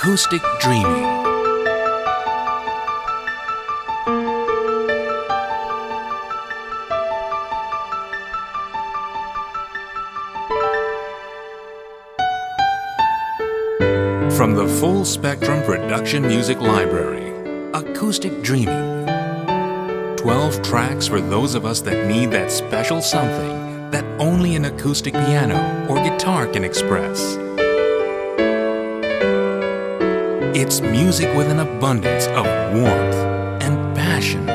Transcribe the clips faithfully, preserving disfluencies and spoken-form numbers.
Acoustic Dreaming. From the Full Spectrum Production Music Library, Acoustic Dreaming. twelve tracks for those of us that need that special something that only an acoustic piano or guitar can express. It's music with an abundance of warmth and passion.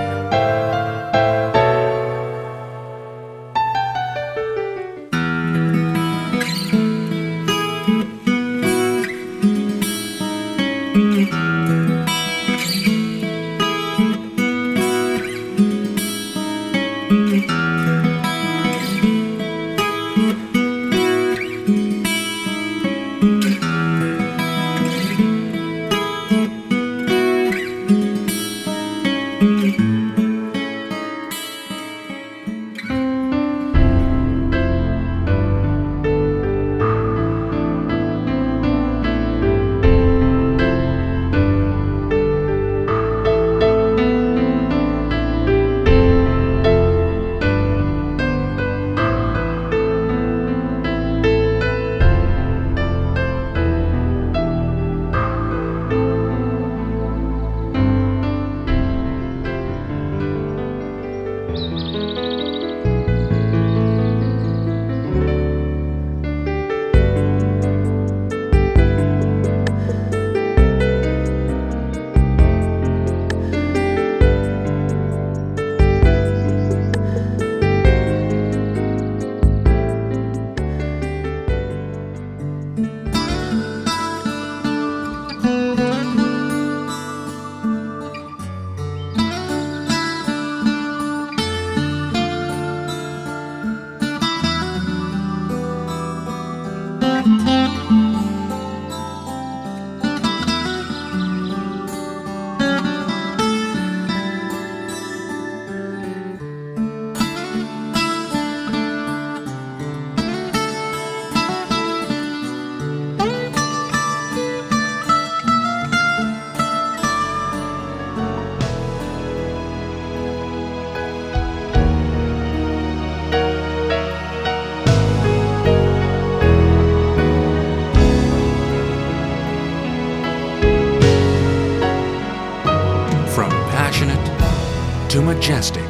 To majestic,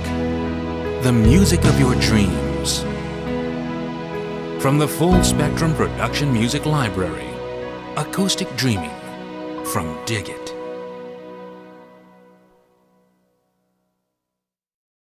the music of your dreams. From the Full Spectrum Production Music Library, Acoustic Dreaming, from Dig It.